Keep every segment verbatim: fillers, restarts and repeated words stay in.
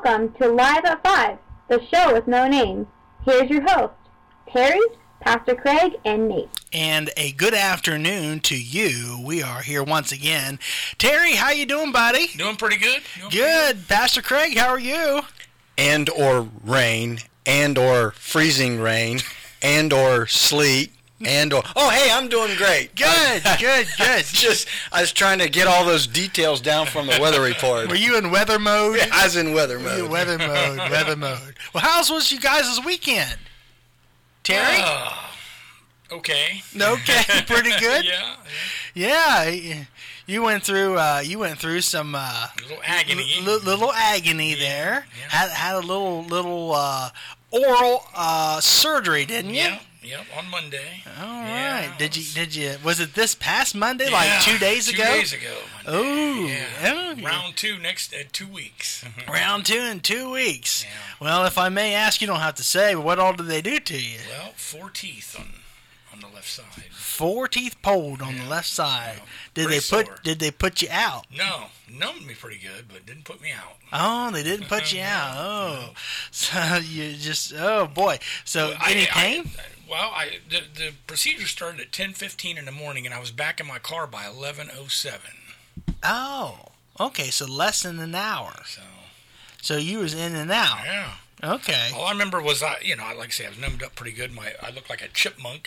Welcome to Live at five, the show with no names. Here's your host, Terry, Pastor Craig, and Nate. And a good afternoon to you. We are here once again. Terry, how you doing, buddy? Doing pretty good. good. Doing pretty good. Pastor Craig, how are you? And or rain, and or freezing rain, and or sleet, and or... Oh, hey, I'm doing great. Good, good, good. Just, I was trying to get all those details down from the weather report. Were you in weather mode? Yeah, I was in weather Were mode. you weather mode, weather mode. Well, how's was you guys this weekend? Terry? Uh, okay. Okay, pretty good. yeah, yeah. Yeah, you went through. Uh, you went through some uh, little agony. L- little agony yeah, there. Yeah. Had had a little little uh, oral uh, surgery, didn't you? Yeah. Yep. On Monday. All yeah, right. Did you? Did you? Was it this past Monday? Yeah, like two days two ago. Two days ago. Oh. Yeah. yeah. Round two next uh, two weeks. Round two in two weeks. Yeah. Well, if I may ask, you don't have to say. But what all did they do to you? Well, four teeth on on the left side. Four teeth pulled on yeah. the left side. Yeah. Did Pretty they put? sore. Did they put you out? No, numbed me pretty good, but didn't put me out. Oh, they didn't put you out. Oh, so you just oh boy. So Well, any I, pain? I, well, I the, the procedure started at ten fifteen in the morning, and I was back in my car by eleven oh seven. Oh, okay. So less than an hour. So, so you was in and out. Yeah. Okay. All I remember was, I, you know, like I say, I was numbed up pretty good. My, I looked like a chipmunk.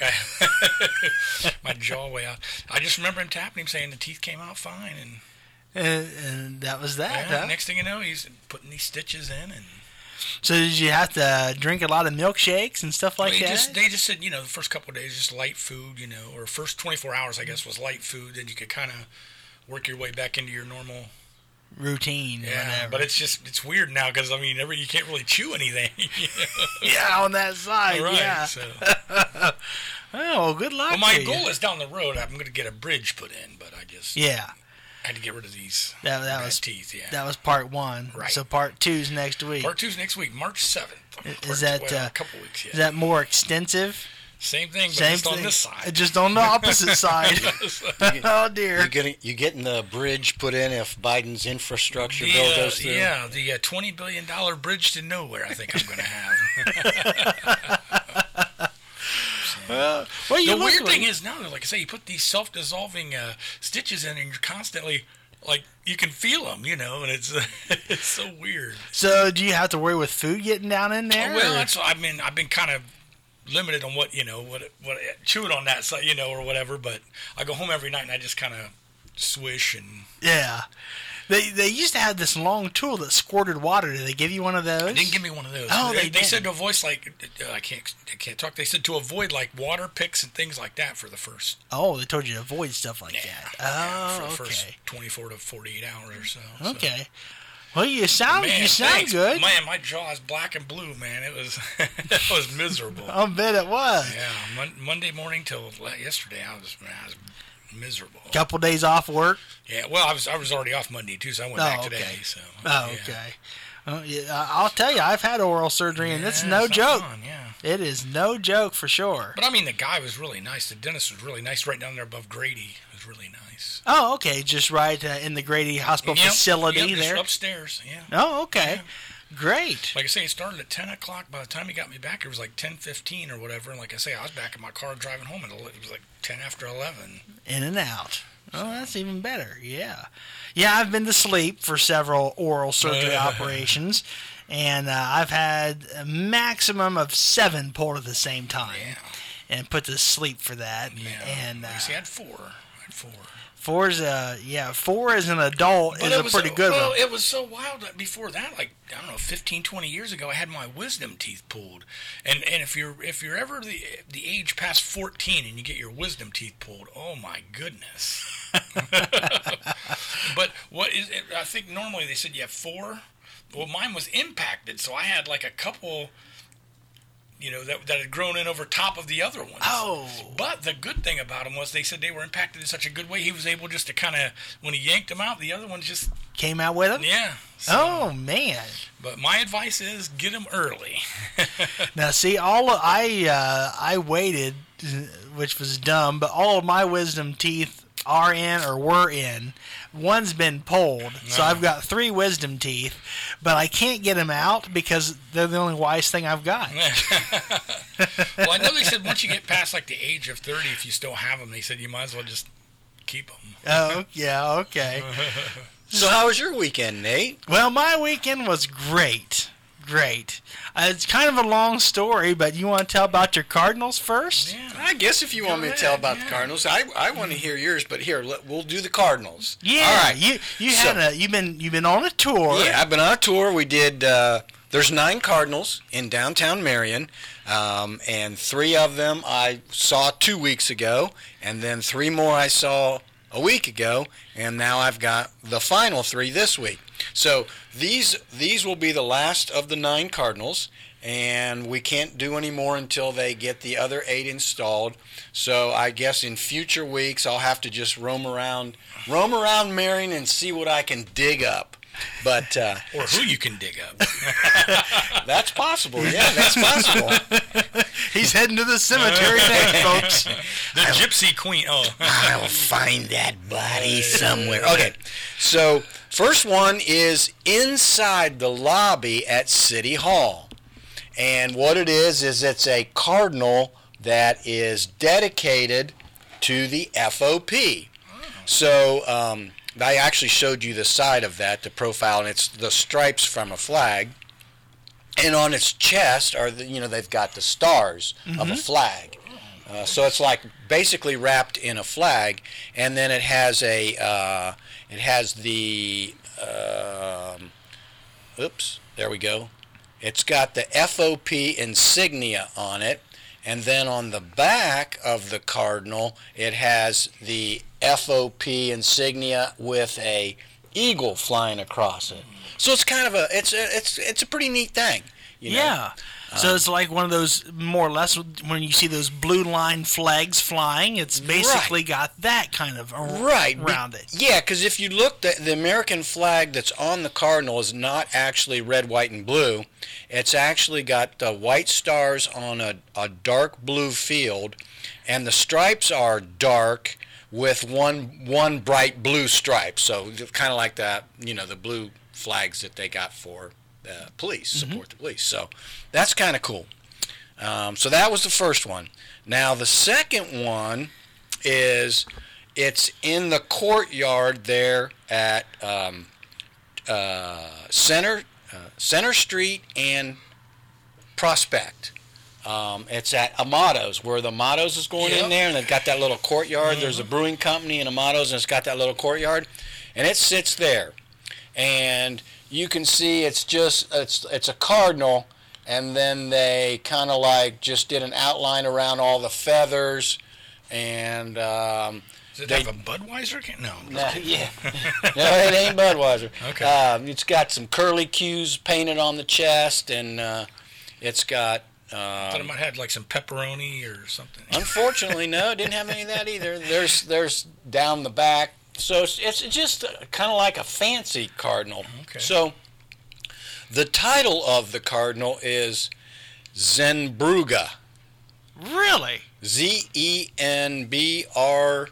My jaw way out. I just remember him tapping him, saying the teeth came out fine, and And, and that was that. yeah, Huh? next thing you know, he's putting these stitches in, and So did you have to drink a lot of milkshakes and stuff like well, he that? just, they just said, you know, the first couple of days, just light food, you know, or first twenty-four hours, I guess, was light food. Then you could kind of work your way back into your normal routine. Yeah, whatever. but it's just it's weird now because I mean, every, you can't really chew anything. You know? Yeah, on that side. Right, yeah. So. Oh, well, good luck. Well, my to goal you. is down the road. I'm going to get a bridge put in, but I just Yeah. had to get rid of these That, that bad was teeth. Yeah, that was part one. Right. So part two's next week. part two's next week, March seventh. Is Part that, two, well, uh, a couple weeks? Yeah. Is that more extensive? Same thing, but Same just thing. on this side. Just on the opposite side. Oh dear. You getting you getting the bridge put in if Biden's infrastructure the, bill uh, goes through? yeah, the uh, twenty billion dollar bridge to nowhere. I think I'm going to have. Uh, well, you The look weird like, thing is now, like I say, you put these self-dissolving uh, stitches in, and you're constantly like you can feel them, you know, and it's it's so weird. So do you have to worry with food getting down in there? Oh, well, or- that's I mean, I've been kind of limited on what you know, what what chewing on that side, you know, or whatever. But I go home every night and I just kind of swish and. Yeah. They they used to have this long tool that squirted water. Did they give you one of those? They didn't give me one of those. Oh, they they, they didn't. said to avoid like uh, I can't I can't talk. They said to avoid like water picks and things like that for the first. Oh, they told you to avoid stuff like Yeah, that. yeah, Oh, for the okay. first twenty-four to forty-eight hours or so. so. Okay. Well, you sound Man, you sound thanks. good. Man, my jaw is black and blue, man. It was it was miserable. I bet it was. Yeah, mon- Monday morning till la- yesterday, I was man, I was miserable. Couple days off work. Yeah, well, I was I was already off Monday too, so I went Oh, back okay. today. So. Oh, yeah. okay. Well, yeah, I- I'll tell you, I've had oral surgery, and it's Yeah, no not joke. fun, yeah. It is no joke for sure. But I mean, the guy was really nice. The dentist was really nice, right down there above Grady. It was really nice. Oh, okay, just right uh, in the Grady Hospital Yep, facility yep, just there. upstairs. Yeah. Oh, okay, Yeah. great. Like I say, it started at ten o'clock. By the time he got me back, it was like ten fifteen or whatever. And like I say, I was back in my car driving home, and it was like ten after eleven. In and out. Oh, that's even better. Yeah, yeah. I've been to sleep for several oral surgery operations, and uh, I've had a maximum of seven pulled at the same time, Yeah. and put to sleep for that. Yeah. And uh, Like I say, I had four. I had four. four is a yeah, four as an adult But is it a was pretty so, good well, one. it was so wild that before that, like I don't know, fifteen, twenty years ago, I had my wisdom teeth pulled, and and if you're if you're ever the the age past fourteen and you get your wisdom teeth pulled, oh my goodness. But what is it? I think normally they said you have four. Well, mine was impacted, so I had like a couple. You know, that that had grown in over top of the other ones. Oh. But the good thing about them was they said they were impacted in such a good way, he was able just to kind of, when he yanked them out, the other ones just, Came out with them? yeah. So, Oh, man. But my advice is get them early. Now, see, all of, I uh, I waited, which was dumb, but all of my wisdom teeth are in or were in. One's been pulled, so No. I've got three wisdom teeth, but I can't get them out because they're the only wise thing I've got. Well, I know they said once you get past like the age of thirty, if you still have them, they said you might as well just keep them. Oh, yeah, okay. So how was your weekend, Nate? Well, my weekend was great. Great. Uh, it's kind of a long story, but you want to tell about your Cardinals first? Yeah. I guess if you Go want me to ahead, tell about yeah. the Cardinals, I, I want to hear yours. But here, let, we'll do the Cardinals. Yeah. All right. You you So- had a you've been you've been on a tour. Yeah, I've been on a tour. We did. Uh, there's nine Cardinals in downtown Marion, um, and three of them I saw two weeks ago, and then three more I saw a week ago, and now I've got the final three this week. So these these will be the last of the nine Cardinals, and we can't do any more until they get the other eight installed. So I guess in future weeks I'll have to just roam around roam around Marion and see what I can dig up. But uh, Or who you can dig up. that's possible. Yeah, that's possible. He's heading to the cemetery next, folks. The Gypsy Queen. Oh. I'll find that body somewhere. Okay, so first one is inside the lobby at City Hall. And what it is, is it's a cardinal that is dedicated to the F O P. So um, I actually showed you the side of that, the profile, and it's the stripes from a flag. And on its chest are the, you know, they've got the stars of a flag. Uh, so it's like basically wrapped in a flag, and then it has a uh, it has the um, oops, there we go. It's got the F O P insignia on it, and then on the back of the cardinal, it has the F O P insignia with a eagle flying across it. So it's kind of a it's a, it's it's a pretty neat thing. You know? Yeah. So it's like one of those, more or less, when you see those blue line flags flying, it's basically Right. got that kind of ar- Right. be- around it. Yeah, because if you look, the, the American flag that's on the cardinal is not actually red, white, and blue. It's actually got the white stars on a, a dark blue field, and the stripes are dark with one one bright blue stripe. So kind of like that, you know, the blue flags that they got for uh, police, support the police. So that's kind of cool. Um, so that was the first one. Now the second one is it's in the courtyard there at um, uh, Center uh, Center Street and Prospect. Um, it's at Amato's, where the Amato's is going Yep. in there, and they've got that little courtyard. There's a brewing company in Amato's, and it's got that little courtyard, and it sits there. And you can see it's just it's it's a cardinal, and then they kind of like just did an outline around all the feathers, and um, Does it they- have a Budweiser can? No. no, yeah, no, it ain't Budweiser. Okay. Um, it's got some curly cues painted on the chest, and uh, it's got. I thought it Um, might have like some pepperoni or something. unfortunately, no, it didn't have any of that either. There's there's down the back, so it's, it's just kind of like a fancy cardinal. Okay. So the title of the cardinal is Zenbruga. Really? Z E N B R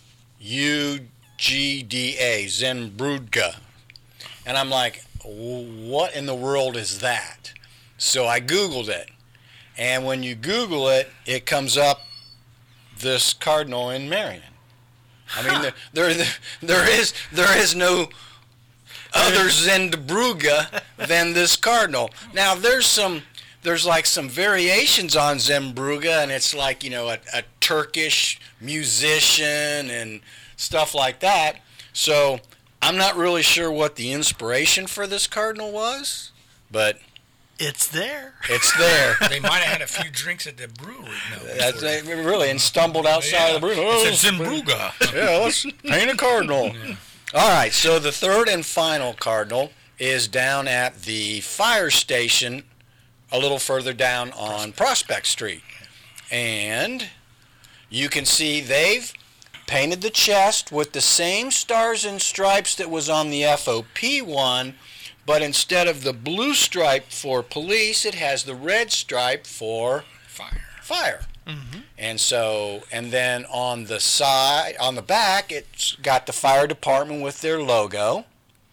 U G D A, Zenbrugge. And I'm like, what in the world is that? So I Googled it. And when you Google it, it comes up this cardinal in Marion. I mean, there, there, there is there is no other Zenbrugge than this cardinal. Now, there's some there's like some variations on Zenbrugge, and it's like, you know, a, a Turkish musician and stuff like that. So I'm not really sure what the inspiration for this cardinal was, but It's there. it's there. They might have had a few drinks at the brewery. No, That's before- uh, really, and stumbled outside of the brewery. Oh, It's a Zenbrugge. yeah, let's paint a cardinal. All right, so the third and final cardinal is down at the fire station a little further down on Prospect Street. And you can see they've painted the chest with the same stars and stripes that was on the F O P one, but instead of the blue stripe for police, it has the red stripe for Fire. fire. Mm-hmm. And so, and then on the side, on the back, it's got the fire department with their logo.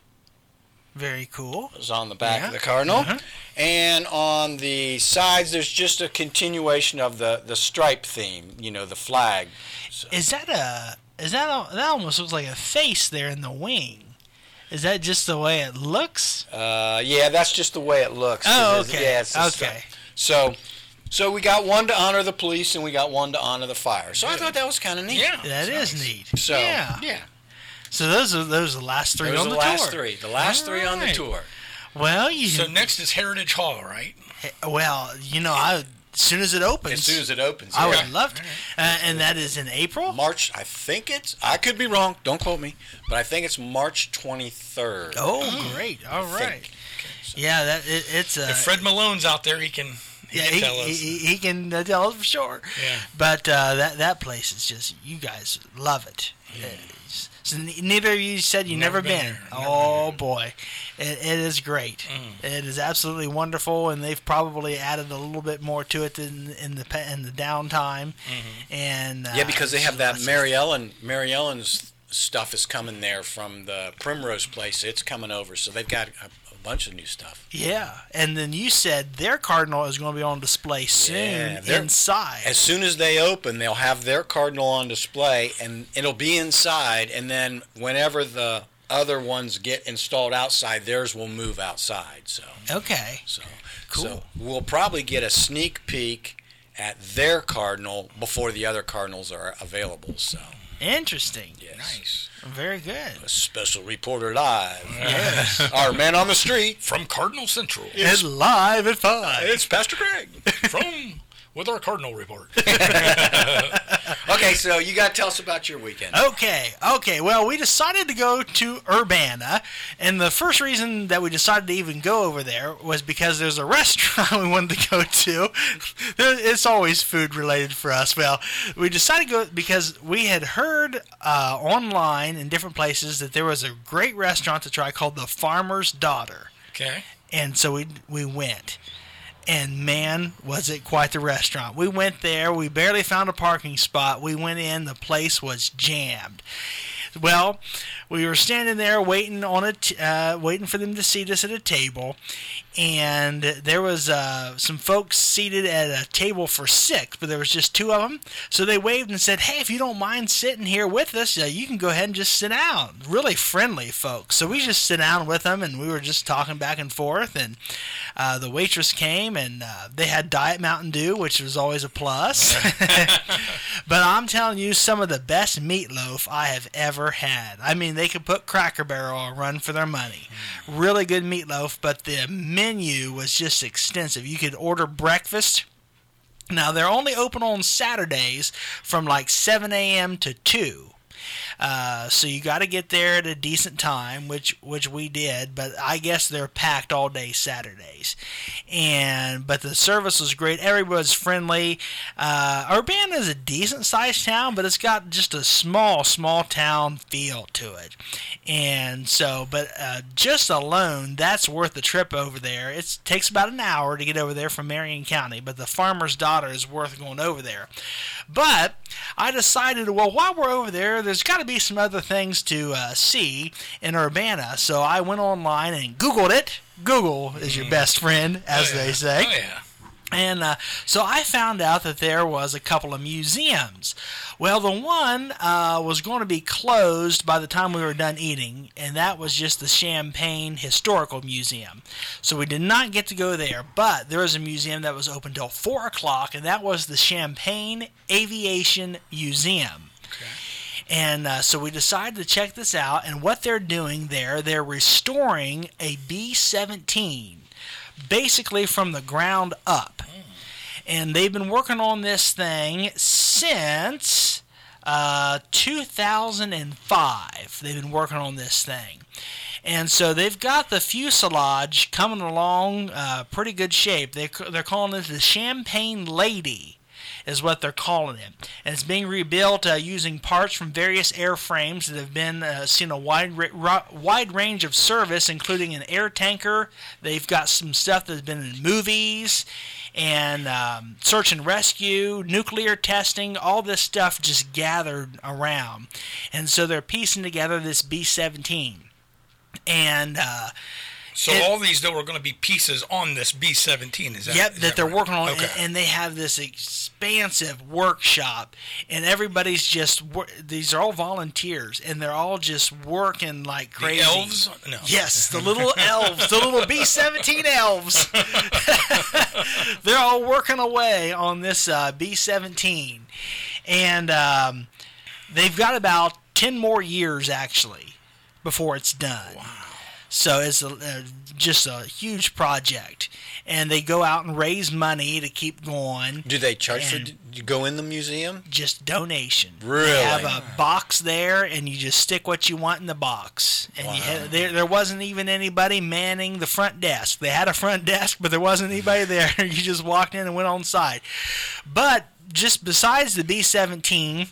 Very cool. It's on the back Yeah. of the Cardinal. Uh-huh. And on the sides, there's just a continuation of the, the stripe theme, you know, the flag. So, Is that a? Is that a, that almost looks like a face there in the wing? Is that just the way it looks? uh, yeah, that's just the way it looks. Oh, It is- okay. Yeah, it's the Okay. stripe. So, so we got one to honor the police, and we got one to honor the fire. So I thought that was kind of neat. Yeah. That it's is nice. neat. So, yeah. yeah. So those are those are the last three Those on are the, the last tour. three. The last All three on the right. tour. Well, you So next is Heritage Hall, right? well, you know, I as soon as it opens, As soon as it opens. I yeah. would love to, uh, and that is in April. March, I think it's, I could be wrong, don't quote me, but I think it's March twenty-third. Oh, great! All I right. think. So- Yeah, that it, it's uh, If Fred Malone's out there, he can, he yeah, can he, tell us. he, he can uh, tell us for sure. Yeah. But uh, that that place is just, you guys love it. It's- so ne- neither of you said you never, Never been been. there. Never Oh been boy, it, it is great. Mm. It is absolutely wonderful, and they've probably added a little bit more to it in, in the pe- in the downtime. Mm-hmm. And uh, Yeah, because they have that lots of- Mary Ellen, Mary Ellen's stuff is coming there from the Primrose place. It's coming over, so they've got a, a bunch of new stuff. Yeah, and then you said their Cardinal is going to be on display soon Yeah, they're- inside. As soon as they open, they'll have their Cardinal on display, and it'll be inside, and then whenever the other ones get installed outside, theirs will move outside. So, Okay. so, Cool. so we'll probably get a sneak peek at their Cardinal before the other Cardinals are available. So, Interesting. yes. Nice. Very good. A special reporter live. Yes. Our man on the street. From Cardinal Central. It's live at five. It's Pastor Craig. From with our Cardinal report. Okay, so you got to tell us about your weekend. Okay, okay. Well, we decided to go to Urbana, and the first reason that we decided to even go over there was because there's a restaurant we wanted to go to. There- It's always food related for us. Well, we decided to go because we had heard uh, online in different places that there was a great restaurant to try called The Farmer's Daughter. Okay. And so we we went. And man, was it quite the restaurant. We went there. We barely found a parking spot. We went in. The place was jammed. Well, we were standing there waiting on a t- uh, waiting for them to seat us at a table, and there was uh, some folks seated at a table for six, but there was just two of them. So they waved and said, "Hey, if you don't mind sitting here with us, uh, you can go ahead and just sit down." Really friendly folks. So we just sit down with them, and we were just talking back and forth. And uh, the waitress came, and uh, they had Diet Mountain Dew, which was always a plus. But I'm telling you, some of the best meatloaf I have ever had. I mean, they could put Cracker Barrel on a run for their money. Really good meatloaf, but the menu was just extensive. You could order breakfast. Now, they're only open on Saturdays from like seven a.m. to two. Uh, so you got to get there at a decent time, which which we did. But I guess they're packed all day Saturdays, and but the service was great. Everybody's friendly. Uh, Urbana is a decent sized town, but it's got just a small small town feel to it, and so but uh, just alone that's worth the trip over there. It takes about an hour to get over there from Marion County, but the Farmer's Daughter is worth going over there. But I decided, well, while we're over there, there's got to be some other things to uh, see in Urbana. So I went online and Googled it. Google is your best friend, as Oh, yeah. they say. Oh, yeah. And uh, so I found out that there was a couple of museums. Well, the one uh, was going to be closed by the time we were done eating, and that was just the Champaign Historical Museum. So we did not get to go there, but there was a museum that was open till four o'clock, and that was the Champaign Aviation Museum. And uh, so we decided to check this out, and what they're doing there, they're restoring a B seventeen, basically from the ground up. And they've been working on this thing since uh, two thousand five. They've been working on this thing. And so they've got the fuselage coming along uh, pretty good shape. They, they're calling it the Champagne Lady, is what they're calling it. And it's being rebuilt uh, using parts from various airframes that have been uh, seen a wide ra- wide range of service, including an air tanker. They've got some stuff that's been in movies, and um, search and rescue, nuclear testing, all this stuff just gathered around. And so they're piecing together this B seventeen. And uh, So it, all these, though, are going to be pieces on this B seventeen, is that Yep, is that, that they're right? working on, Okay. and, and they have this expansive workshop, and everybody's just, wor- these are all volunteers, and they're all just working like crazy. The elves? No. Yes, the little elves, the little B seventeen elves. They're all working away on this uh, B seventeen, and um, they've got about ten more years, actually, before it's done. Wow. So it's a, uh, just a huge project, and they go out and raise money to keep going. Do they charge for And- do you go in the museum? Just donation. Really? They have a box there, and you just stick what you want in the box. And you had, there, there wasn't even anybody manning the front desk. They had a front desk, but there wasn't anybody there. You just walked in and went on site. But just besides the B seventeen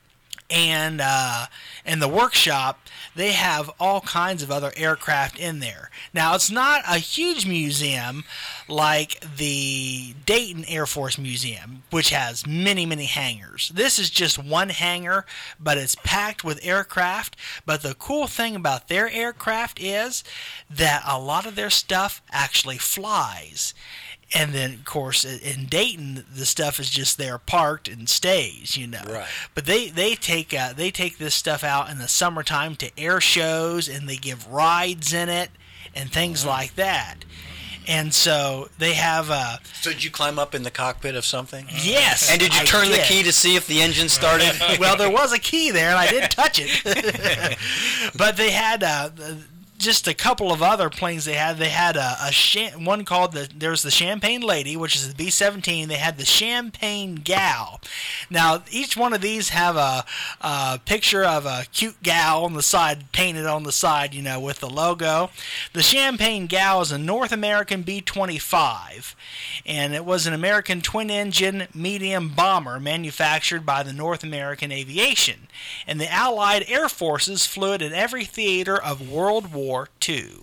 and uh, and the workshop, they have all kinds of other aircraft in there. Now, it's not a huge museum like the Dayton Air Force Museum, which has many, many hangars. This is just one hangar, but it's packed with aircraft. But the cool thing about their aircraft is that a lot of their stuff actually flies. And then, of course, in Dayton, the stuff is just there parked and stays, you know. Right. But they they take uh, they take this stuff out in the summertime to air shows, and they give rides in it and things like that. And so they have uh, So did you climb up in the cockpit of something? yes. And did you I turn the did. key to see if the engine started? Well, there was a key there, and I did touch it. But they had uh, just a couple of other planes. They had they had a, a sham- one called the there's the Champagne Lady, which is the B seventeen. They had the Champagne Gal. Now each one of these have a, a picture of a cute gal on the side, painted on the side, you know, with the logo. The Champagne Gal is a North American B twenty-five, and it was an American twin-engine medium bomber manufactured by the North American Aviation. And the Allied Air Forces flew it in every theater of World War Two.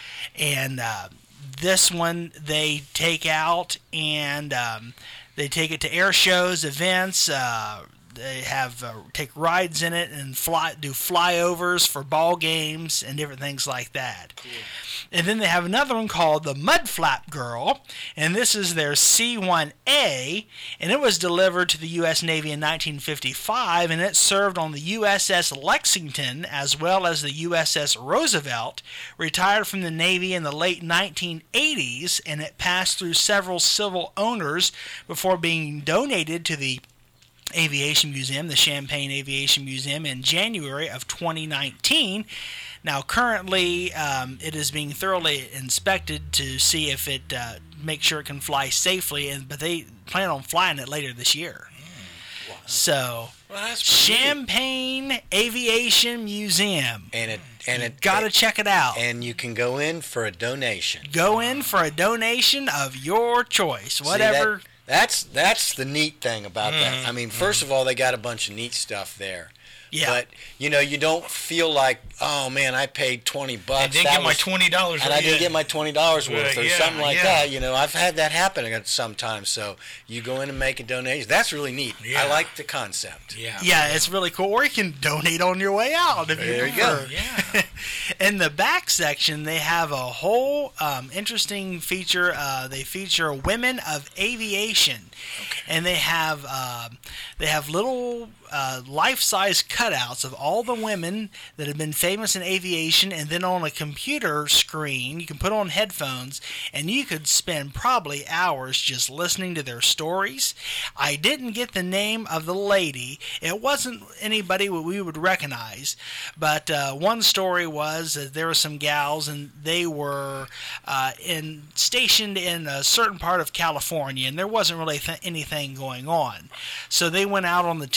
And uh, this one they take out and um, they take it to air shows, events. Uh, they have uh, take rides in it and fly do flyovers for ball games and different things like that. Cool. And then they have another one called the Mud Flap Girl, and this is their C one A, and it was delivered to the U S Navy in nineteen fifty-five, and it served on the U S S Lexington as well as the U S S Roosevelt, retired from the Navy in the late nineteen eighties, and it passed through several civil owners before being donated to the Aviation Museum, the Champagne Aviation Museum, in January of twenty nineteen. Now, currently, um, it is being thoroughly inspected to see if it uh, make sure it can fly safely, and but they plan on flying it later this year. Mm, wow. So, Well, that's pretty neat. Champagne Aviation Museum. And it and it Got to check it out. and you can go in for a donation. Go in for a donation of your choice, See, whatever. that- that's that's the neat thing about that. I mean, first of all, they got a bunch of neat stuff there. Yeah. But you know, you don't feel like, oh man, I paid twenty bucks. I didn't that get my was- twenty dollars. and I didn't get my twenty dollars worth, or Right, yeah, something like yeah. that. You know, I've had that happen sometimes. So you go in and make a donation. That's really neat. Yeah. I like the concept. Yeah. Yeah, it's really cool. Or you can donate on your way out if There you you go. prefer. Yeah. In the back section, they have a whole um, interesting feature. Uh, they feature women of aviation, and they have um they have little uh, life-size cutouts of all the women that have been famous in aviation, and then on a computer screen, you can put on headphones, and you could spend probably hours just listening to their stories. I didn't get the name of the lady. It wasn't anybody we would recognize, but uh, one story was that there were some gals, and they were uh, in stationed in a certain part of California, and there wasn't really th- anything going on. So they went out on the town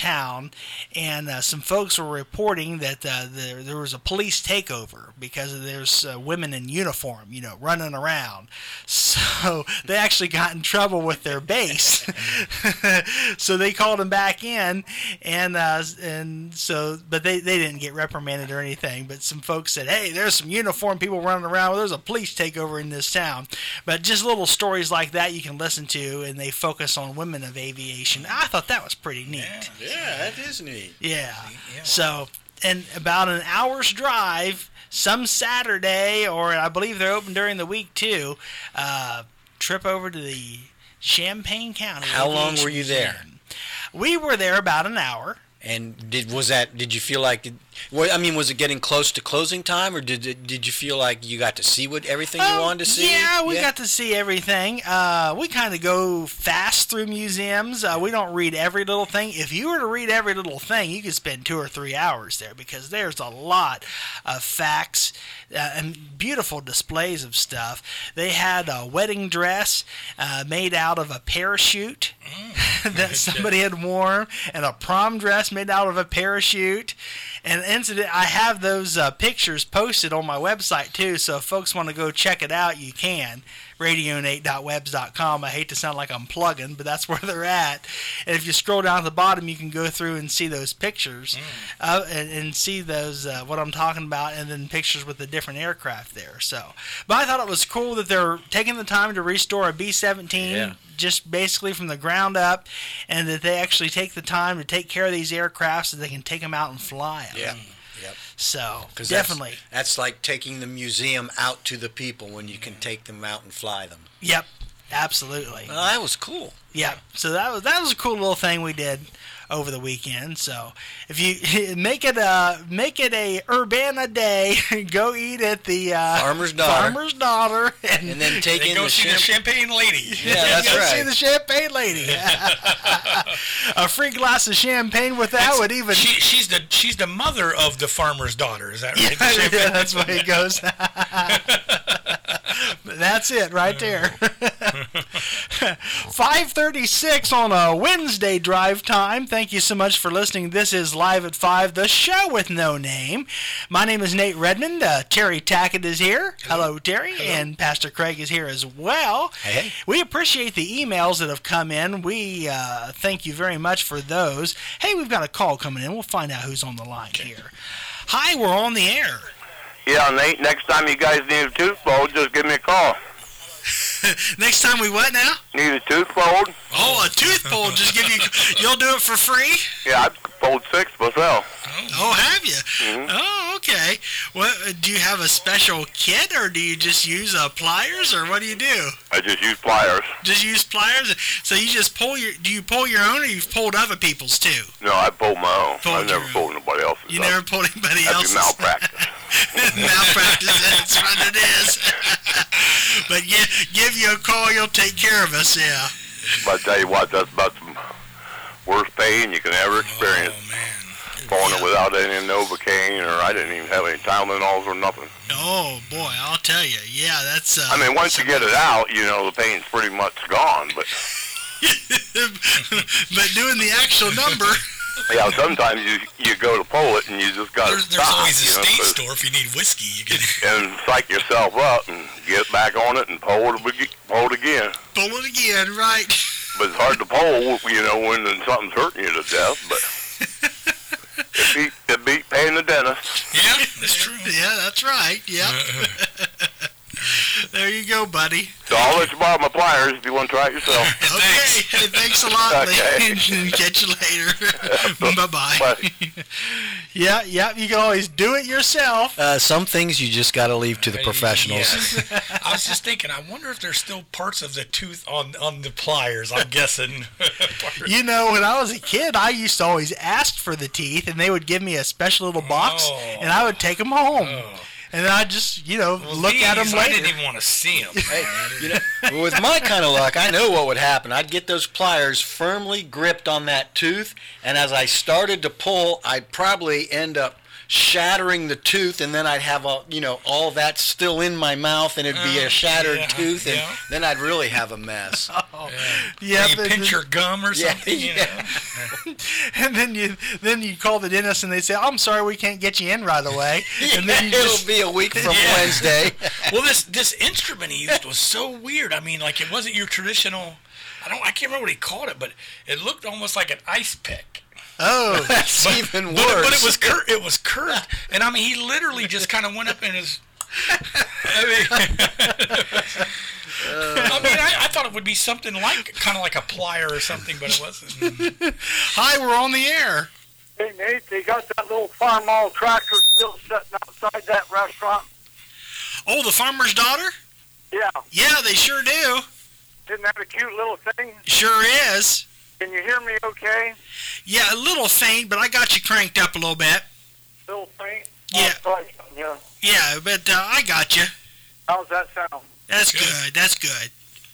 town, and uh, some folks were reporting that uh, there, there was a police takeover because there's uh, women in uniform, you know, running around. So they actually got in trouble with their base. So they called them back in, and uh, and so, but they, they didn't get reprimanded or anything. But some folks said, hey, there's some uniformed people running around. Well, there's a police takeover in this town. But just little stories like that you can listen to, and they focus on women of aviation. I thought that was pretty neat. Yeah, yeah, that is neat. Yeah. yeah. So, and about an hour's drive, some Saturday, or I believe they're open during the week too, uh, trip over to the Champaign County. How long were you Museum. there? We were there about an hour. And did was that? Did you feel like? Well, I mean, was it getting close to closing time, or did it, did you feel like you got to see what everything you Oh, wanted to see? Yeah, we got to see everything. Uh, we kind of go fast through museums. Uh, we don't read every little thing. If you were to read every little thing, you could spend two or three hours there because there's a lot of facts uh, and beautiful displays of stuff. They had a wedding dress uh, made out of a parachute mm. that somebody had worn, and a prom dress made out of a parachute. And incident, I have those uh, pictures posted on my website too, so if folks want to go check it out, you can. radio nate dot webs dot com. I hate to sound like I'm plugging, but that's where they're at. And if you scroll down to the bottom, you can go through and see those pictures mm. uh, and, and see those uh, what I'm talking about, and then pictures with the different aircraft there. So, but I thought it was cool that they're taking the time to restore a B seventeen. Yeah. Just basically from the ground up, and that they actually take the time to take care of these aircraft so they can take them out and fly them. Yeah. Yep. So, Cause definitely. That's, that's like taking the museum out to the people when you can take them out and fly them. Yep. Absolutely. Well, that was cool. Yeah. So that was that was a cool little thing we did over the weekend. So if you make it a make it a Urbana day, go eat at the uh, Farmer's Daughter. Farmer's Daughter, and, and then take and in go the, see champ- the Champagne Lady. Yeah, that's go right. see the Champagne Lady. A free glass of champagne with that would even. She, she's the she's the mother of the farmer's daughter. Is that right? The Yeah, Champagne- that's why it goes. That's it right there. five thirty-six on a Wednesday drive time. Thank you so much for listening. This is Live at five, the show with no name. My name is Nate Redmond. Uh, Terry Tackett is here. Hello, Hello Terry. Hello. And Pastor Craig is here as well. Hey. We appreciate the emails that have come in. We uh, thank you very much for those. Hey, we've got a call coming in. We'll find out who's on the line okay. here. Hi, we're on the air. Yeah, Nate, next time you guys need a tooth pulled, just give me a call. Next time we what now? Need a tooth pulled? Oh, a tooth pull. Just give you, you'll do it for free? Yeah, I've pulled six myself. Oh, have you? Mm-hmm. Oh, okay. What, do you have a special kit, or do you just use uh, pliers, or what do you do? I just use pliers. Just use pliers? So you just pull your, do you pull your own, or you've pulled other people's too? No, I pulled my own. Pulled I've never your pulled nobody else's. You up. never pulled anybody That'd else's? be malpractice. Malpractice, that's what it is. But give, give you a call, you'll take care of us, yeah. But I tell you what, that's about the worst pain you can ever experience. Oh, man. Pulling Yeah. it without any Novocaine, or I didn't even have any Tylenols or nothing. Oh, boy, I'll tell you. Yeah, that's... Uh, I mean, once you get it out, you know, the pain's pretty much gone, but... but doing the actual number... Yeah, sometimes you you go to pull it and you just got to There's, there's stop. always a you know, state but- store if you need whiskey. You can. and psych yourself up and get back on it and pull it, ag- pull it again. Pull it again, right. But it's hard to pull, you know, when something's hurting you to death. But it beat, it beat paying the dentist. Yeah, that's true. Yeah, that's right. Yep. There you go, buddy. So I'll let you borrow my pliers if you want to try it yourself. Okay. Hey, thanks a lot, Okay. Lee. Catch you later. Bye-bye. Bye. Yeah, yeah, you can always do it yourself. Uh, some things you just got to leave to the professionals. Yeah. I was just thinking, I wonder if there's still parts of the tooth on, on the pliers, I'm guessing. You know, when I was a kid, I used to always ask for the teeth, and they would give me a special little box, Oh. and I would take them home. Oh. And then I'd just, you know, Well, look at them these, later. I didn't even want to see them. Hey, you know, with my kind of luck, I know what would happen. I'd get those pliers firmly gripped on that tooth, and as I started to pull, I'd probably end up shattering the tooth, and then I'd have a, you know, all that still in my mouth, and it'd be a shattered yeah, tooth, and yeah. then I'd really have a mess. Oh, Yeah, yeah. you but- pinch your gum or Yeah, something. You yeah. know? and then you then you call the dentist and they say, "I'm sorry, we can't get you in right away." And then you It'll just be a week from Yeah. Wednesday. Well, this this instrument he used was so weird. I mean, like it wasn't your traditional. I don't. I can't remember what he called it, but it looked almost like an ice pick. oh That's But, even but, worse. but it was cur- it was curved, and I mean, he literally just kind of went up in his. I mean, I, mean I, I thought it would be something like kind of like a plier or something, but it wasn't. hi, we're on the air. Hey, Nate, they got that little farm mall tractor still sitting outside that restaurant. Oh, the farmer's daughter? Yeah, Yeah, they sure do. isn't that a cute little thing? Sure is. Can you hear me okay? Yeah, a little faint, but I got you cranked up a little bit. Little faint? Yeah. Oh, sorry. Yeah. Yeah, but uh, I got you. How's that sound? That's Good. good. That's good.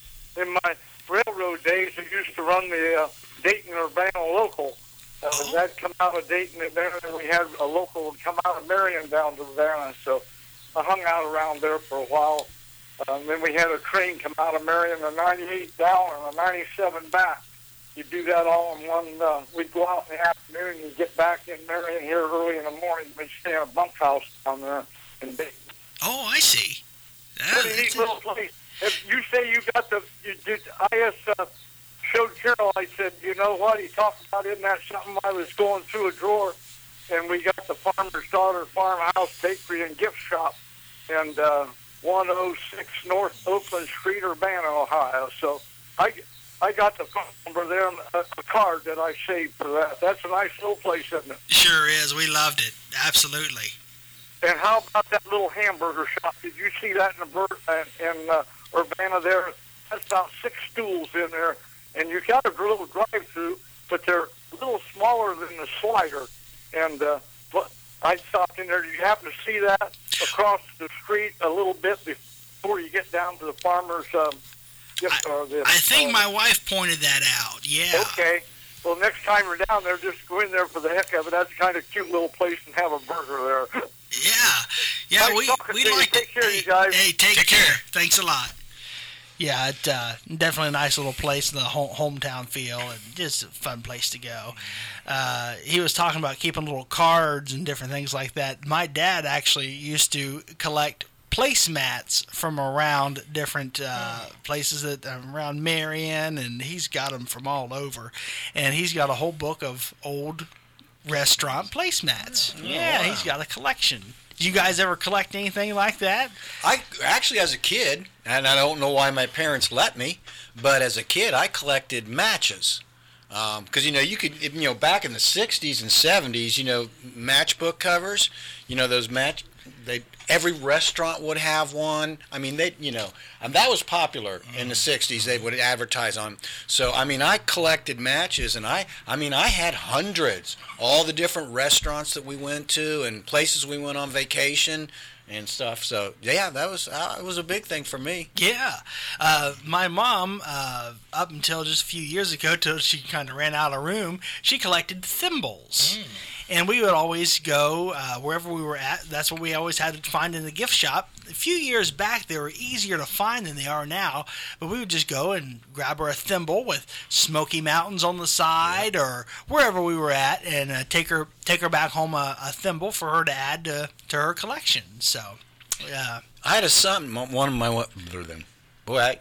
In my railroad days, I used to run the uh, Dayton Urbana local. Uh, Oh. That'd come out of Dayton, and then we had a local come out of Marion down to Urbana. So I hung out around there for a while. Uh, and then we had a train come out of Marion, a ninety-eight down and a ninety-seven back. You do that all in one. Uh, we'd go out in the afternoon and get back in Marion here early in the morning. We'd stay in a bunkhouse down there in Dayton. Oh, I see. Ah, Pretty that's neat it. little place. If you say you got the, you did, I asked, uh, showed Carol, I said, you know what, he talked about, isn't that something? I was going through a drawer, and we got the Farmer's Daughter Farmhouse Bakery and Gift Shop, and uh, one oh six North Oakland Street, Urbana, Ohio. So I, I got the phone number there, and a, a card that I saved for that. That's a nice little place, isn't it? Sure is. We loved it. Absolutely. And how about that little hamburger shop? Did you see that in the Bur- uh, in uh, Urbana there? That's about six stools in there, and you got a little drive-through, but they're a little smaller than the slider. And uh, but I stopped in there. Did you happen to see that across the street a little bit before you get down to the farmer's? Um, gift, or the, I think uh, my wife pointed that out. Yeah. Okay. Well, next time you're down there, just go in there for the heck of it. That's kind of cute little place and have a burger there. Yeah. Yeah, Nice we talking we to you. like Take care, hey, you guys. Hey, take, Take care. care. Thanks a lot. Yeah, it uh, definitely a nice little place in the home, hometown feel, and just a fun place to go. Uh, he was talking about keeping little cards and different things like that. My dad actually used to collect placemats from around different uh, places that uh, around Marion, and he's got them from all over. And he's got a whole book of old restaurant placemats. Yeah, he's got a collection. Did you guys ever collect anything like that? I actually, as a kid, and I don't know why my parents let me, but as a kid, I collected matches. Because, you know, you could, you know, back in the sixties and seventies, you know, matchbook covers, you know, those match, they, every restaurant would have one. I mean, they, you know, and that was popular in the sixties. They would advertise on. So, I mean, I collected matches, and I, I mean, I had hundreds. All the different restaurants that we went to and places we went on vacation and stuff. So, yeah, that was uh, it was a big thing for me. Yeah. Uh, my mom, uh, up until just a few years ago, till she kind of ran out of room, she collected thimbles. Mm. And we would always go uh, wherever we were at. That's what we always had to find in the gift shop. A few years back, they were easier to find than they are now. But we would just go and grab her a thimble with Smoky Mountains on the side, or wherever we were at, and uh, take her take her back home a, a thimble for her to add to, to her collection. So, yeah. I had a son, one of my, boy, I,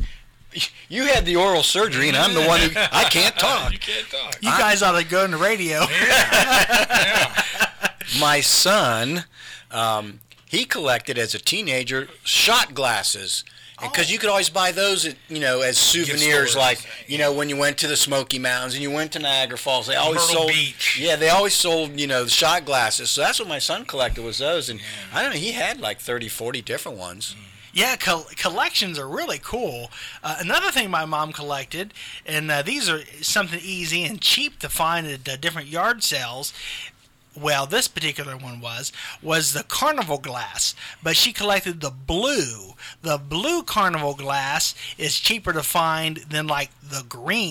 you had the oral surgery, and I'm the one who, I can't talk. You can't talk. You guys ought to go on the radio. Yeah. My son, um, he collected as a teenager shot glasses. Because you could always buy those, at, you know, as souvenirs, stores. like, you know, when you went to the Smoky Mountains and you went to Niagara Falls. They always Myrtle sold, Beach. yeah, they always sold, you know, shot glasses. So that's what my son collected, was those. And I don't know, he had like thirty, forty different ones. Yeah, col- collections are really cool. Uh, another thing my mom collected, and uh, these are something easy and cheap to find at uh, different yard sales. Well, this particular one was, was the carnival glass, but she collected the blue. The blue carnival glass is cheaper to find than like the green.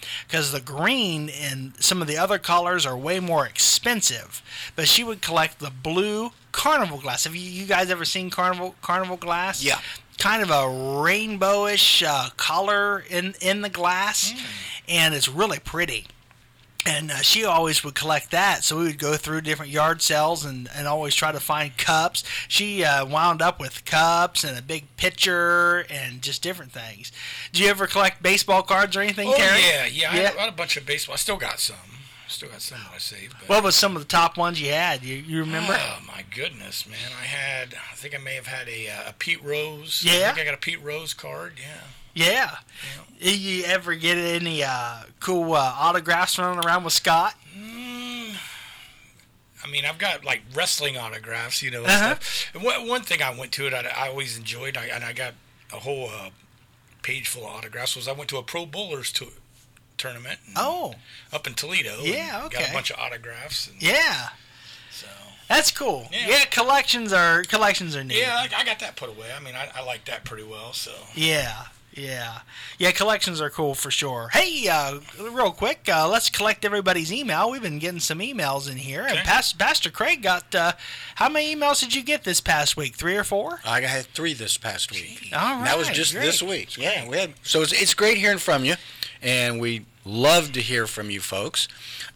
because the green and some of the other colors are way more expensive. But she would collect the blue carnival glass. Have you, you guys ever seen carnival carnival glass? Yeah. Kind of a rainbowish uh, color in, in the glass, mm. and it's really pretty. And uh, she always would collect that, so we would go through different yard sales and, and always try to find cups. She uh, wound up with cups and a big pitcher and just different things. Did you ever collect baseball cards or anything, oh, Terry? yeah, yeah. I, had, I had a bunch of baseball. I still got some. Still got some that I saved. But... What was some of the top ones you had? You, you remember? Oh, my goodness, man. I had, I think I may have had a, uh, a Pete Rose. Yeah. I think I got a Pete Rose card, yeah. Yeah. yeah. You ever get any uh, cool uh, autographs running around with Scott? Mm, I mean, I've got like wrestling autographs, you know. And uh-huh. stuff. And one, one thing I went to it, I, I always enjoyed, I, and I got a whole uh, page full of autographs. Was I went to a Pro Bowlers to, tournament. Oh. Up in Toledo. Yeah. Okay. Got a bunch of autographs. And, yeah. So. That's cool. Yeah. yeah, collections are collections are neat. Yeah, I, I got that put away. I mean, I, I like that pretty well. So. Yeah. Yeah, yeah. Collections are cool for sure. Hey, uh, real quick, uh, let's collect everybody's email. We've been getting some emails in here, okay. and Pastor, Pastor Craig got. Uh, how many emails did you get this past week? Three or four? I had three this past week. All right, that was just great. this week. Yeah, we had. So it's, it's great hearing from you, and we love to hear from you folks.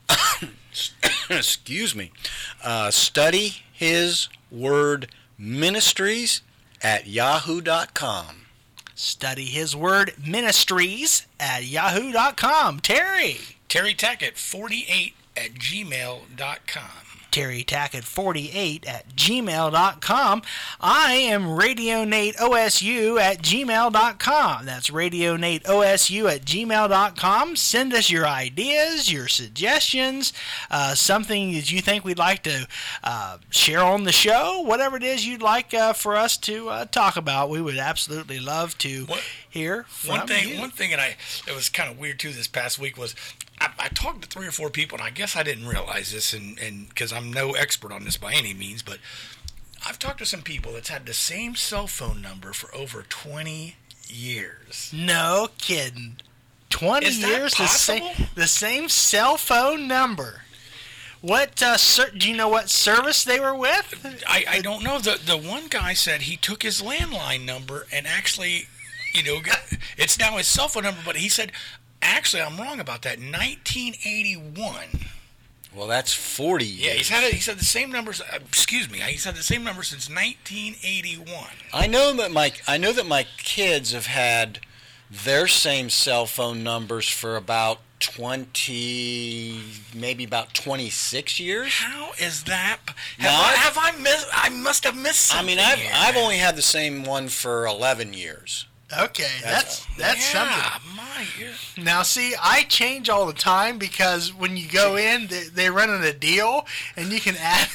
Excuse me. Uh, study His Word Ministries at yahoo dot com. Study His Word Ministries at yahoo dot com. Terry. Terry Tackett, forty-eight at gmail dot com. Terry Tackett forty-eight at gmail dot com. I am Radio Nate O S U at gmail dot com. That's Radio Nate O S U at gmail dot com. Send us your ideas, your suggestions, uh, something that you think we'd like to uh, share on the show, whatever it is you'd like uh, for us to uh, talk about. We would absolutely love to what, hear from one thing, you. One thing that I that was kind of weird too this past week was I, I talked to three or four people, and I guess I didn't realize this, and because I'm no expert on this by any means, but I've talked to some people that's had the same cell phone number for over twenty years. No kidding. twenty Is that years, the same, possible? the same cell phone number. What, uh, ser- do you know what service they were with? I, I don't know. The the one guy said he took his landline number and actually, you know, it's now his cell phone number, but he said, actually, I'm wrong about that. nineteen eighty-one. Well, that's forty years. Yeah, he's had it. He's had the same numbers. Uh, excuse me. He's had the same number since nineteen eighty-one. I know that my I know that my kids have had their same cell phone numbers for about twenty, maybe about twenty-six years. How is that? Have, Now, I, I've- have I missed? I must have missed I something. mean, I've here. I've only had the same one for eleven years. Okay, that's that's yeah, something. my ear. Now, see, I change all the time because when you go in, they, they're running a deal, and you can add.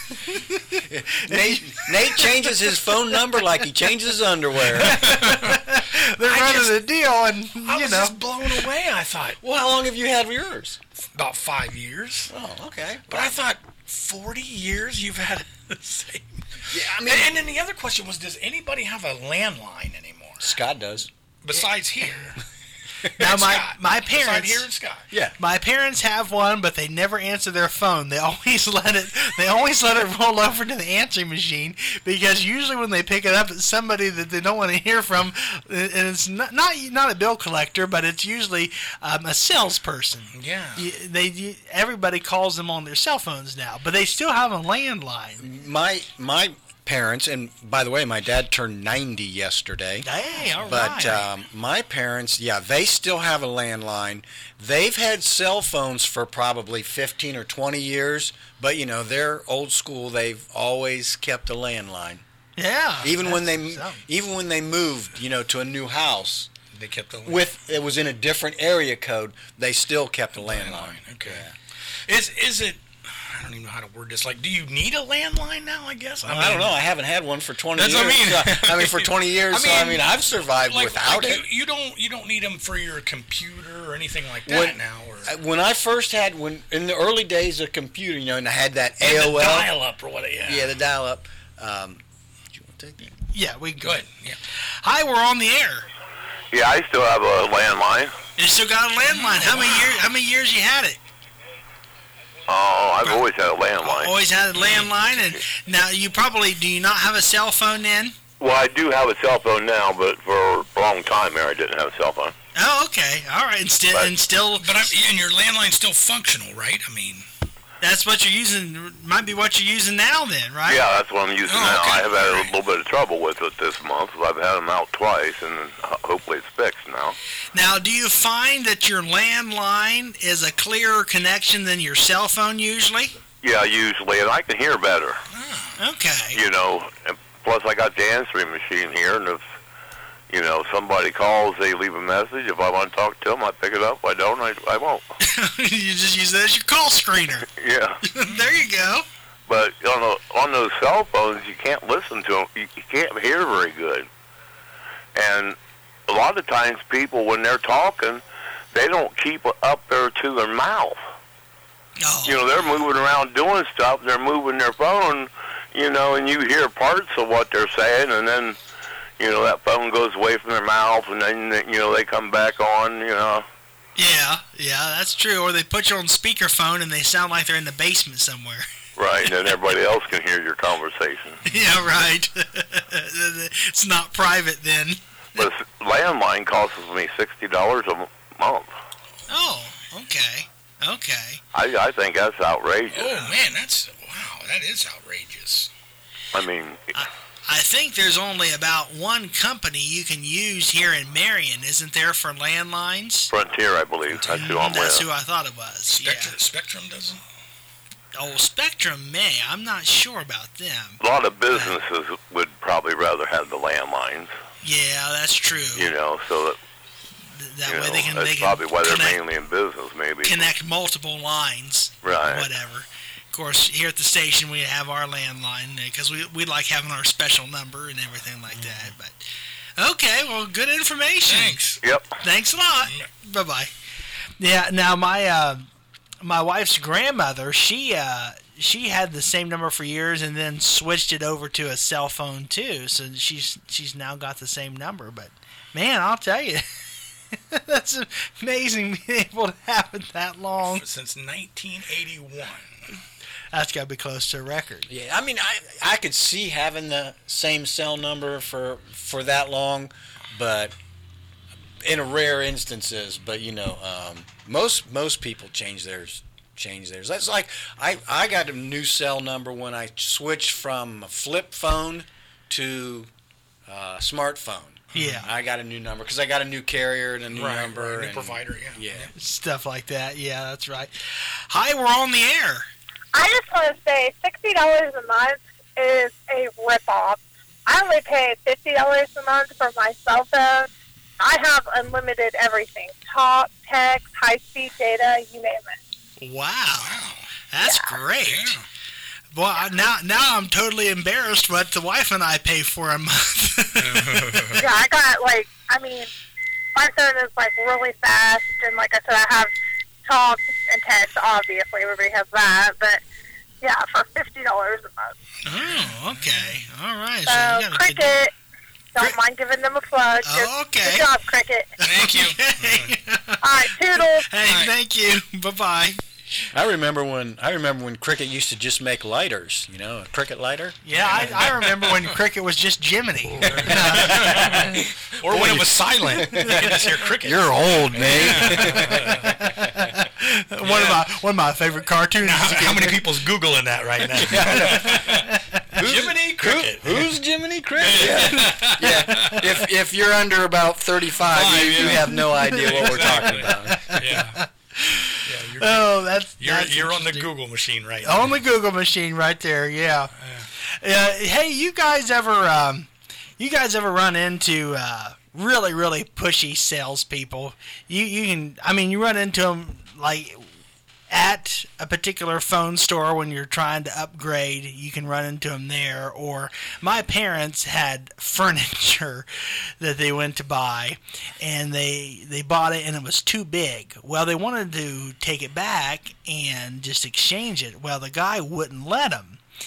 Nate Nate changes his phone number like he changes his underwear. They're I running just- a deal, and I you was know. just blown away. I thought Well, how long have you had yours? about five years, Oh, okay. but I thought forty years you've had the same. Yeah, I And, mean, and then the other question was, does anybody have a landline anymore Scott does. besides here? Now, And my Scott. my Besides parents. here and Scott. Yeah. My parents have one, but they never answer their phone. They always let it. They always let it roll over to the answering machine because usually when they pick it up, it's somebody that they don't want to hear from, and it's not not, not a bill collector, but it's usually um, a salesperson. Yeah. You, they you, everybody calls them on their cell phones now, but they still have a landline. My my parents, and by the way, my dad turned ninety yesterday. Hey, all But right. um, my parents, yeah, they still have a landline. They've had cell phones for probably fifteen or twenty years, but, you know, they're old school. They've always kept a landline. yeah. Even when they that's something. even when they moved, you know, to a new house, They kept the with it was in a different area code, they still kept a landline. Okay. Is is it? I don't even know how to word this. Like, do you need a landline now? I guess. I, don't know. I haven't had one for twenty That's years. what I mean. so- I mean, for twenty years. I so, I mean, mean, I've survived Like, without like it. You, you don't you don't need them for your computer or anything like that When- now. Or Uh, When I first had, when in the early days of computer, you know, and I had that And A O L. the dial up or what? Yeah. Yeah, the dial-up. Um, do you want to take that? Yeah, we Go ahead. Yeah. Hi, we're on the air. Yeah, I still have a landline. You still got a landline. How many years? How many years you had it? Oh, I've always had a landline. Always had a landline, and now you probably do. You not have a cell phone then? Well, I do have a cell phone now, but for a long time there, I didn't have a cell phone. Oh, okay, all right, and still, and still, But I'm, and your landline's still functional, right? I mean, that's what you're using. Might be what you're using now, then, right? Yeah, that's what I'm using Oh, now. okay. I have had a little bit of trouble with it this month. I've had them out twice, and uh, hopefully it's fixed now. Now, do you find that your landline is a clearer connection than your cell phone usually? Yeah, usually, and I can hear better. Okay. You know, and plus I got the answering machine here, and if you know somebody calls, they leave a message. If I want to talk to them, I pick it up. If I don't, I, I won't. You just use that as your call screener. Yeah, There you go. but on the, on those cell phones, you can't listen to them. You, you can't hear very good, and a lot of times people, when they're talking, they don't keep up there to their mouth. Oh. You know, they're moving around doing stuff. They're moving their phone, you know, and you hear parts of what they're saying, and then, you know, that phone goes away from their mouth, and then, you know, they come back on, you know. Yeah, yeah, that's true. Or they put you on speakerphone and they sound like they're in the basement somewhere. Right, and then everybody else can hear your conversation. Yeah, right. It's not private then. But landline costs me sixty dollars a m- month. Oh, okay. Okay. I, I think that's outrageous. oh man, that's wow, that is outrageous. I mean, I think there's only about one company you can use here in Marion, isn't there, for landlines? Frontier, I believe. That's who I'm That's with. who I thought it was. Spectrum, Spectrum doesn't. Yeah. Oh, Spectrum may. I'm not sure about them. A lot of businesses would probably rather have the landlines, Yeah, that's true. you know, so that, Th- That you way know, they can, that's they can probably why they're connect, mainly in business, maybe. connect multiple lines. Right. Whatever. Of course, here at the station we have our landline because we we like having our special number and everything like that. But okay, well, good information. Thanks. Yep. Thanks a lot. Bye bye. Yeah. Now my uh, my wife's grandmother, she uh, she had the same number for years and then switched it over to a cell phone too. So she's she's now got the same number. But man, I'll tell you. That's amazing being able to have it that long. Since nineteen eighty-one. That's got to be close to a record. Yeah, I mean, I I could see having the same cell number for for that long, but in rare instances. But you know, um, most most people change theirs. Change theirs. That's like I I got a new cell number when I switched from a flip phone to uh, smartphone. Yeah. I got a new number because I got a new carrier and a new Right, number. right, new and, provider, yeah. Yeah. Stuff like that. Yeah, that's right. Hi, we're on the air. I just want to say sixty dollars a month is a ripoff. I only pay fifty dollars a month for my cell phone. I have unlimited everything. Talk, text, high-speed data, you name it. Wow. That's great. Yeah. Well, I- now now I'm totally embarrassed what the wife and I pay for a month. Yeah, I got, like, I mean, my phone is, like, really fast. And, like I said, I have talk and text, obviously. Everybody has that. But, yeah, for fifty dollars a month. Oh, okay. All right. So, So you got a Cricket, good... don't Crick- mind giving them a plug. Just, Oh, okay. Good job, Cricket. Thank you. Okay. All right, toodles. Hey, thank you. Bye-bye. I remember when I remember when Cricket used to just make lighters. You know, a Cricket lighter. Yeah, I, I remember when Cricket was just Jiminy. Or when it was silent. You could just hear crickets. You're old, Nate. One of my one of my favorite cartoons. How, how many people's Googling that right now? Jiminy Cricket. Who's Jiminy Cricket? Yeah. yeah. If if you're under about thirty-five, you, you yeah. have no idea what we're talking about. Yeah. Yeah, you're, Oh, that's you're, that's you're on the interesting. Google machine right now. On the Google machine right there, yeah. Uh, hey, you guys ever, um, you guys ever run into uh, really, really pushy salespeople? You, you can, I mean, you run into them like at a particular phone store when you're trying to upgrade. You can run into them there. Or my parents had furniture that they went to buy, and they they bought it and it was too big. Well, they wanted to take it back and just exchange it. Well, the guy wouldn't let them.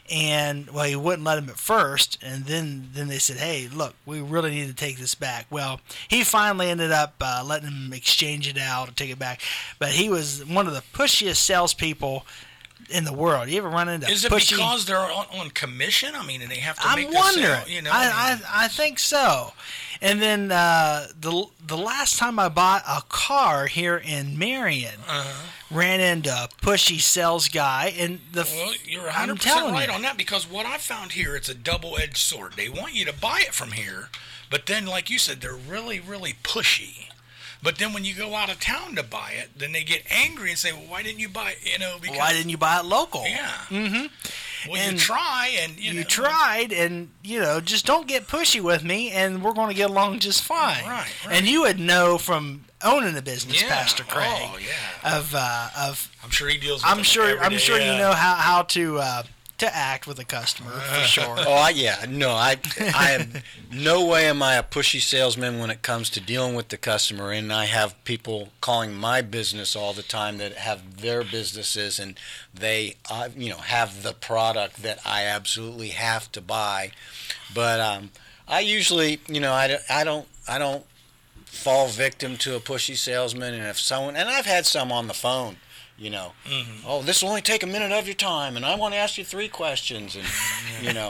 And, well, he wouldn't let him at first, and then, then they said, hey, look, we really need to take this back. Well, he finally ended up uh, letting him exchange it out or take it back. But he was one of the pushiest salespeople in the world. You ever run into Is it pushy? because they're on, on commission? I mean, and they have to I'm make wondering. the sale, you know? I, I I think so. And then uh, the the last time I bought a car here in Marion, uh-huh. ran into a pushy sales guy, and the Well, you're one I'm hundred percent telling right you. on that, because what I found here, it's a double-edged sword. They want you to buy it from here, but then, like you said, they're really, really pushy. But then when you go out of town to buy it, then they get angry and say, well, why didn't you buy it? You know, because, Why didn't you buy it local? Yeah. Mm-hmm. Well, And you try, and, you, You know. tried, and, you know, just don't get pushy with me, and we're going to get along just fine. Right, right. And you would know from owning a business, Yeah. Pastor Craig, Oh, yeah. of uh, of I'm sure he deals with I'm them sure every I'm day, sure yeah. you know how how to uh, to act with a customer for sure. Oh, I, yeah, no, I, I am no way am I a pushy salesman when it comes to dealing with the customer, and I have people calling my business all the time that have their businesses, and they, uh, you know, have the product that I absolutely have to buy, but um, I usually, you know, I, I don't, I don't fall victim to a pushy salesman, and if someone, and I've had some on the phone. You know, Mm-hmm. oh, this will only take a minute of your time, and I want to ask you three questions, and you know,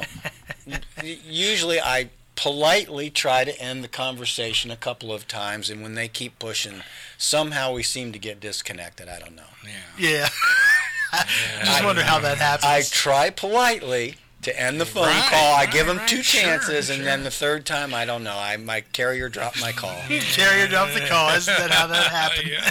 usually I politely try to end the conversation a couple of times, and when they keep pushing, somehow we seem to get disconnected. I don't know. Yeah. Yeah. I just wonder how that happens. I try politely to end the phone Right, call. I right, give them right, two sure, chances, and sure. then the third time, I don't know. I my carrier dropped my call. Carrier dropped the call. Isn't that how that happened? Yeah.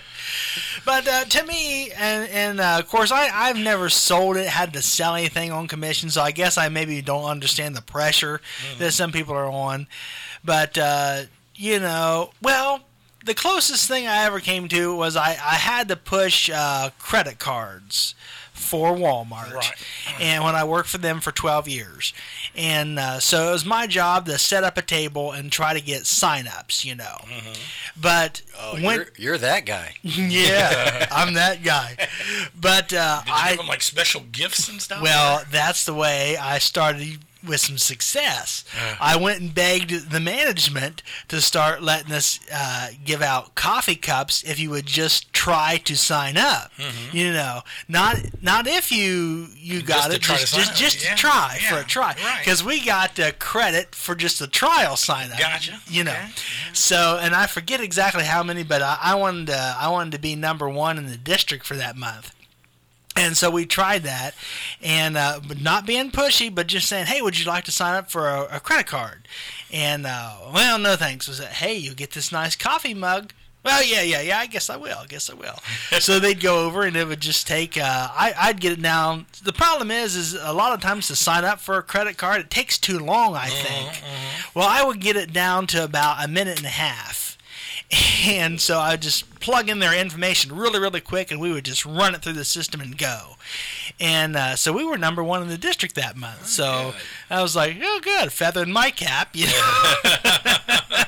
But uh, to me, and and uh, of course, I I've never sold it, had to sell anything on commission, so I guess I maybe don't understand the pressure that some people are on. But uh, you know, well, the closest thing I ever came to was I I had to push uh, credit cards for Walmart, Right. and when I worked for them for twelve years, and uh, so it was my job to set up a table and try to get sign-ups, you know. But Oh, when you're, you're that guy. yeah, I'm that guy. But uh, Did you I give them, like, special gifts and stuff? well, that's the way I started with some success. I went and begged the management to start letting us uh, give out coffee cups if you would just try to sign up. You know, not not if you you got to it, try to just sign just, up. just Yeah, to try yeah, for a try, right. because we got uh, credit for just a trial sign up. Gotcha. You know, Okay, so and I forget exactly how many, but I, I wanted to, I wanted to be number one in the district for that month. And so we tried that, and uh, but not being pushy, but just saying, "Hey, would you like to sign up for a, a credit card?" And uh, well, no thanks. Was that, "Hey, you get this nice coffee mug." Well, yeah, yeah, yeah. I guess I will. I guess I will. So they'd go over, and it would just take. Uh, I, I'd get it down. The problem is, is a lot of times to sign up for a credit card, it takes too long. I think. Well, I would get it down to about a minute and a half. And so I would just plug in their information really, really quick, and we would just run it through the system and go. And uh, so we were number one in the district that month. So I was like, oh, good, feather in my cap. You know?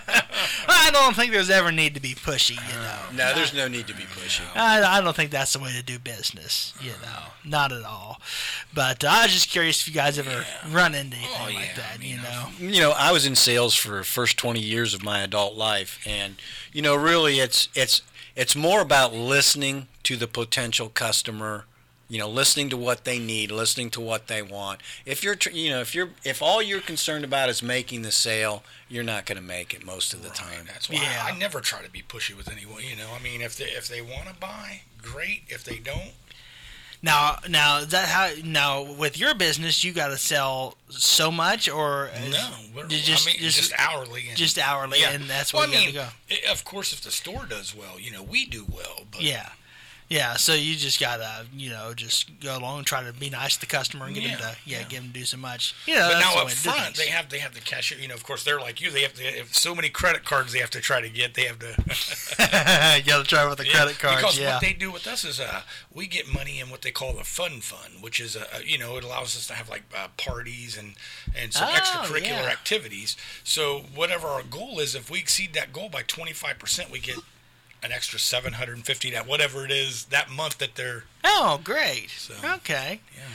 I don't think there's ever need to be pushy, you know. No, there's no need to be pushy. I, I don't think that's the way to do business, you know. Not at all. But uh, I was just curious if you guys ever run into anything Oh, like yeah, that, I mean, you know. You know, I was in sales for the first twenty years of my adult life, and you know, really, it's it's it's more about listening to the potential customer. You know, listening to what they need, listening to what they want. If you're, tr- you know, if you're, if all you're concerned about is making the sale, you're not going to make it most of the time. That's why Yeah. I, I never try to be pushy with anyone. You know, I mean, if they if they want to buy, great. If they don't, Now, now is that how? Now, with your business, you got to sell so much, or is- no. We're, you just I mean, just, just, hourly. And, just hourly, yeah. and that's well, where I you mean, got to go. i- Of course, if the store does well, you know, we do well. But Yeah, yeah. So you just gotta, you know, just go along and try to be nice to the customer and get Yeah, them to, yeah, yeah. get them to do so much. You know, But that's now the up way to do front, things. they have they have the cashier. You know, of course, they're like you. They have to have so many credit cards they have to try to get. They have to. you gotta try with the Yeah, credit cards. Because Yeah. what they do with us is uh, we get money in what they call the fun fund, which is, a, you know, it allows us to have like uh, parties and, and some Oh, extracurricular yeah. activities. So whatever our goal is, if we exceed that goal by twenty-five percent, we get an extra seven hundred fifty, that whatever it is that month that they're. Oh, great. So, okay. Yeah.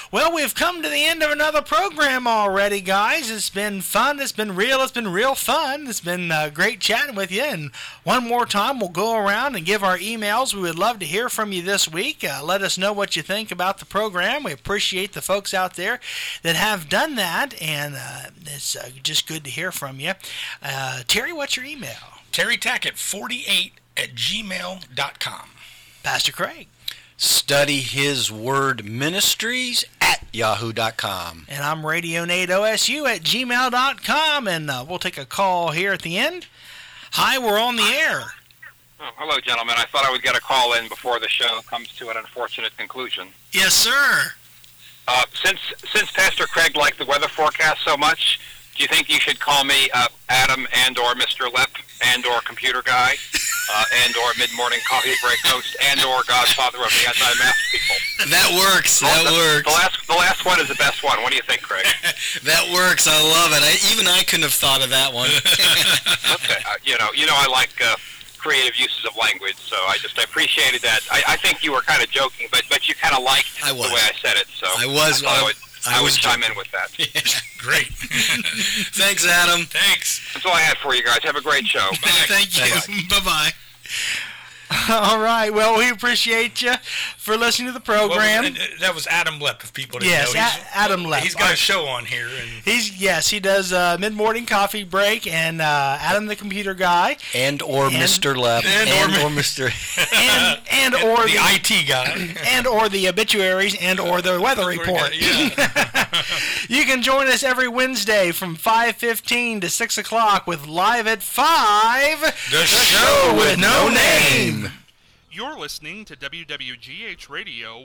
Well, we've come to the end of another program already, guys. It's been fun. It's been real. It's been real fun. It's been uh, great chatting with you. And one more time, we'll go around and give our emails. We would love to hear from you this week. Uh, let us know what you think about the program. We appreciate the folks out there that have done that, and uh, it's uh, just good to hear from you. Uh, Terry, what's your email? Terry Tackett forty-eight at gmail dot com. Pastor Craig. Study His Word Ministries at yahoo dot com. And I'm Radio Nate O S U at gmail dot com, and uh, we'll take a call here at the end. Hi, we're on the air. Oh, hello, gentlemen. I thought I would get a call in before the show comes to an unfortunate conclusion. Yes, sir. Uh, since since Pastor Craig liked the weather forecast so much, do you think you should call me uh, Adam and or Mister Lep and or Computer Guy uh, and or Mid-Morning Coffee Break Host and or Godfather of the Anti-Mask People? That works. That the, works. The last, the last one is the best one. What do you think, Craig? That works. I love it. I, even I couldn't have thought of that one. Okay. Uh, you know, you know, I like uh, creative uses of language, so I just I appreciated that. I, I think you were kind of joking, but but you kind of liked I was. the way I said it. So I was. I, I would, I I would was chime in with that. Yeah. Great. Thanks, Adam. Thanks. That's all I had for you guys. Have a great show. Bye. Thank you. Bye-bye. All right. Well, we appreciate you for listening to the program. Well, that was Adam Lepp, if people didn't yes, know. Yes, Adam Lepp. He's got a show on here. And He's yes, he does uh, Mid-Morning Coffee Break and uh, Adam the Computer Guy. And or and, Mister Lepp. And, and or, or Mister And, and or the, the I T guy. And or the obituaries and or the weather report. Yeah. You can join us every Wednesday from five fifteen to six o'clock with Live at five. The show with no name. You're listening to W W G H Radio